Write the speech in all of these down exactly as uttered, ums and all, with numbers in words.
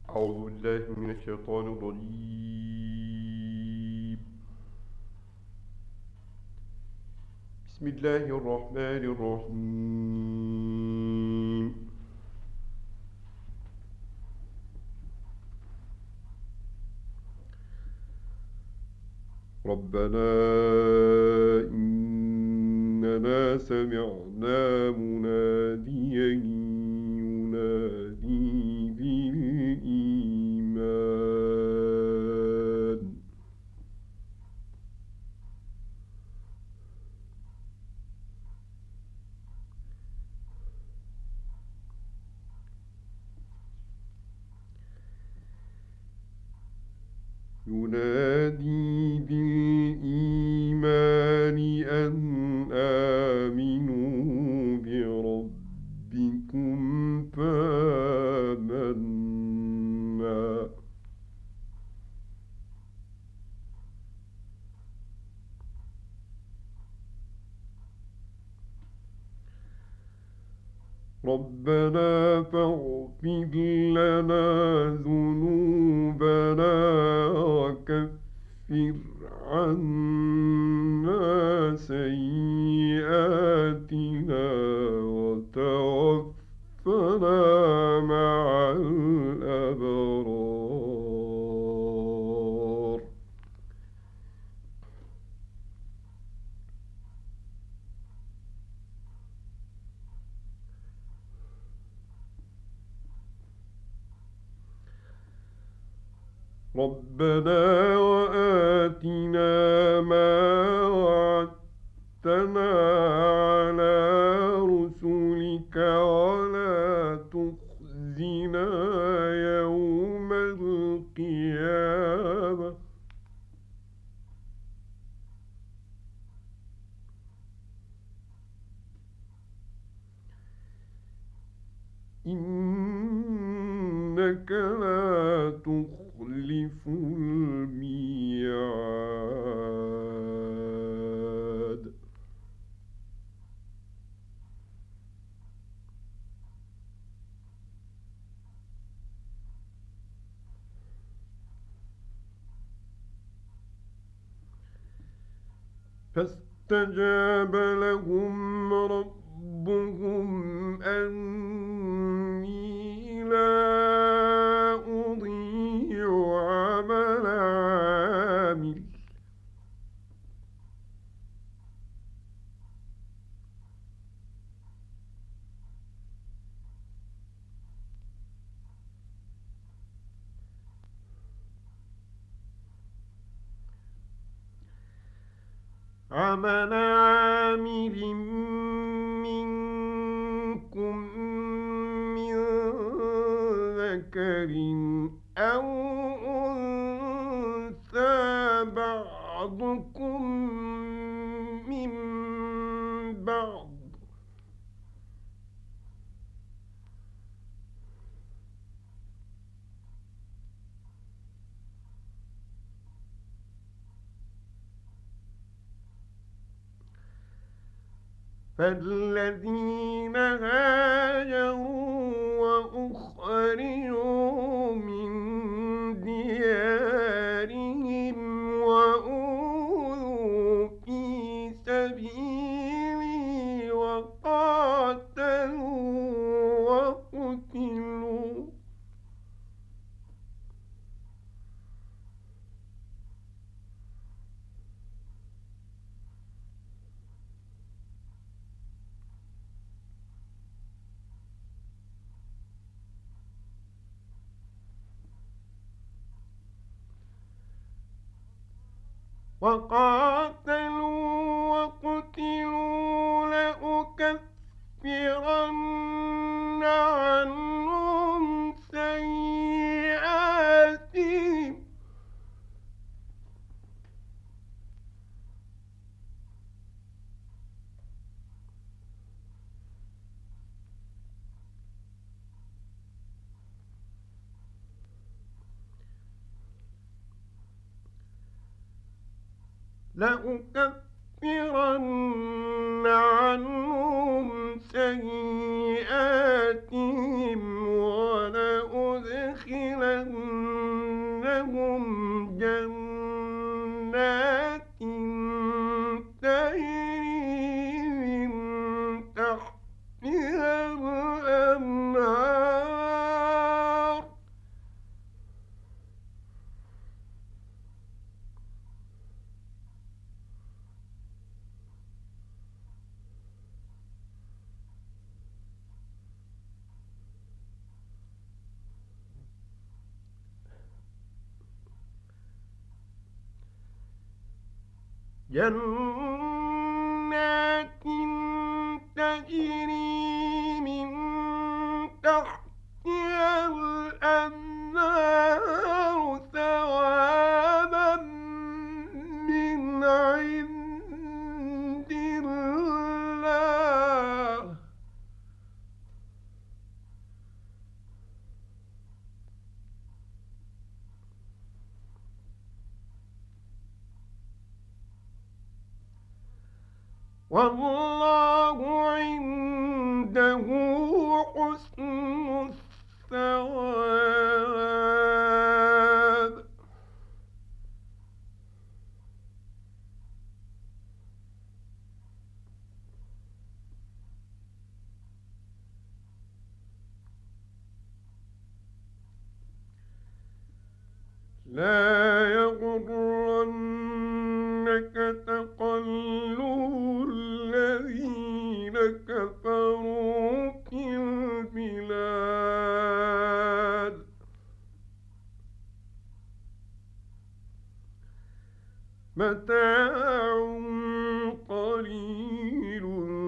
أعوذ بالله من الشيطان الرجيم. بسم الله الرحمن الرحيم. ربنا إننا سمعنا مناديا ينادي بالإيمان ينادي بالإيمان أن آمنوا بربكم فآمنا. ربنا فاغفر لنا ذنوبنا وكفر عنا سيئاتنا وتوفنا مع الأبرار. ربنا وآتنا ما وعدتنا على رسلك ولا تخزنا يوم القيامة إنك لا تخلف الميعاد. فاستجاب لهم ربهم أني لا أضيع عمل عامل عمل عامل منكم من ذكر أو أنثى بعضكم من بعض فالذين هاجروا وأخرجوا من ديارهم وأوذوا في سبيلي وقاتلوا وقتلوا وقاتلوا وقتلوا لأكفرن عنهم سيئاتهم لأكفرن عنهم سيئاتهم ولأدخلنهم لهم جنات تجري من تحتها الأنهار جنات تجري من تحتها الأنهار ثوابا من عند الله والله عنده حسن الثواب لا يغرنك تقلب الذين كفروا في البلاد متاع قليل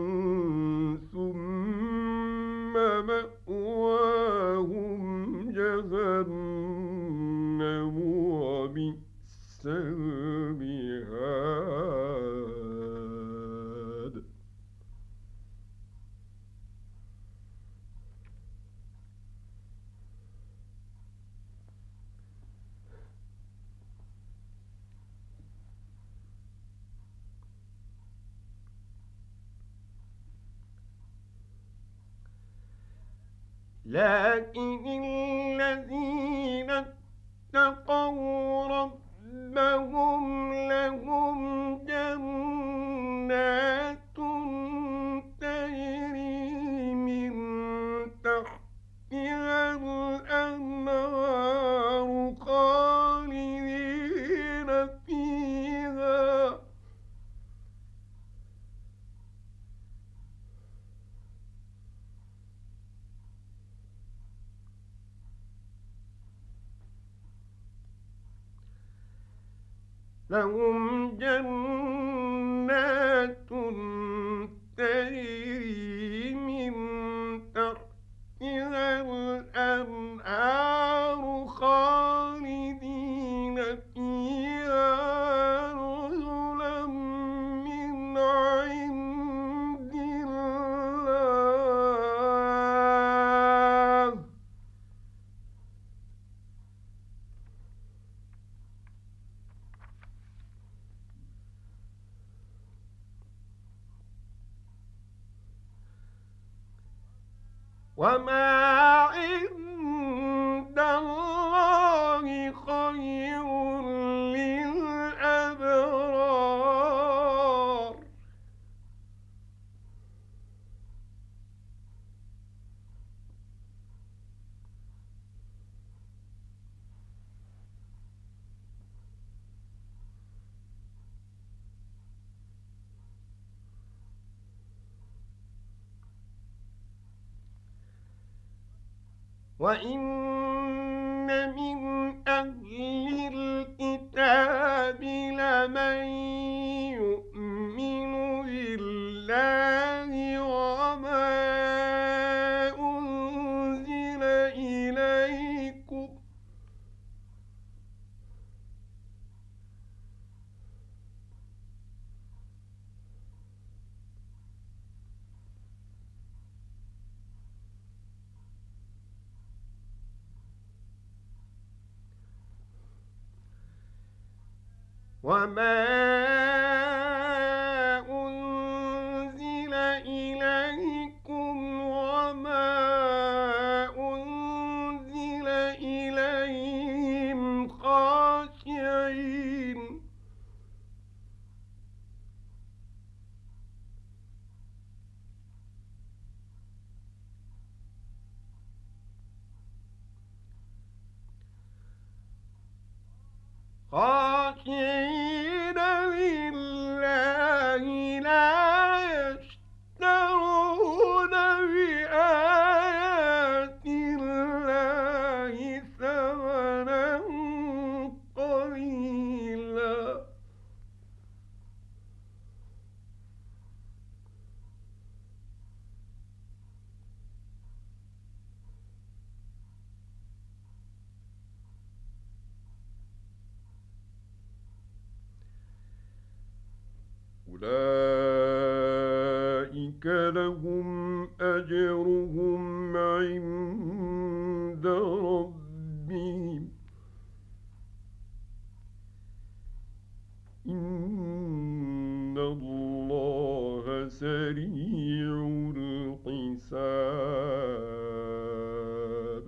ثم مأواهم جهنم وبئس المهاد لكن الذين اتقوا ربهم لهم جنات تجري من تحتها الأنهار خالدين فيها لهم جنات تجري من تحتها الأنهار خالدين فيها نزلا من عند الله وما عند الله خير للأبرار وإن من أهل الكتاب لمن يؤمن بالله وما أنزل إليكم وما أنزل إليكم وما أنزل إليهم خالدين خاشعين لله لا يشترون بآيات الله ثمنا قليلا. أولئك لهم أجرهم عند ربهم إن الله سريع الحساب.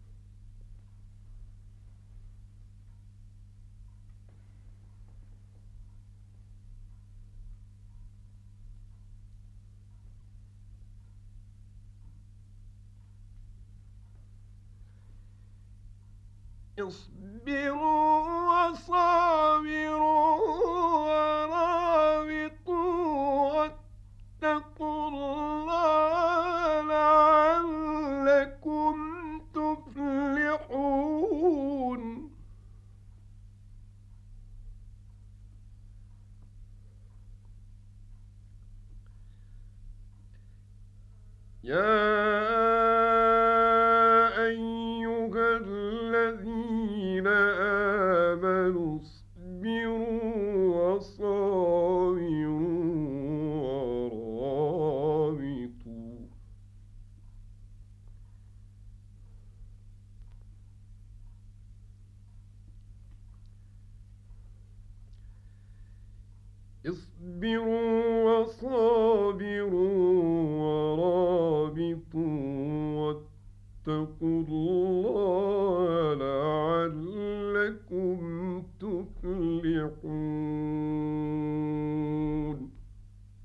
اصبروا وصابروا ورابطوا واتقوا الله لعلكم تفلحون. يا أيها الذين آمنوا اصبروا وصابروا ورابطوا اصبروا وصابروا ورابطوا واتقوا الله لعلكم تفلحون.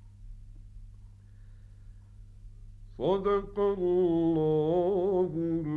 صدق الله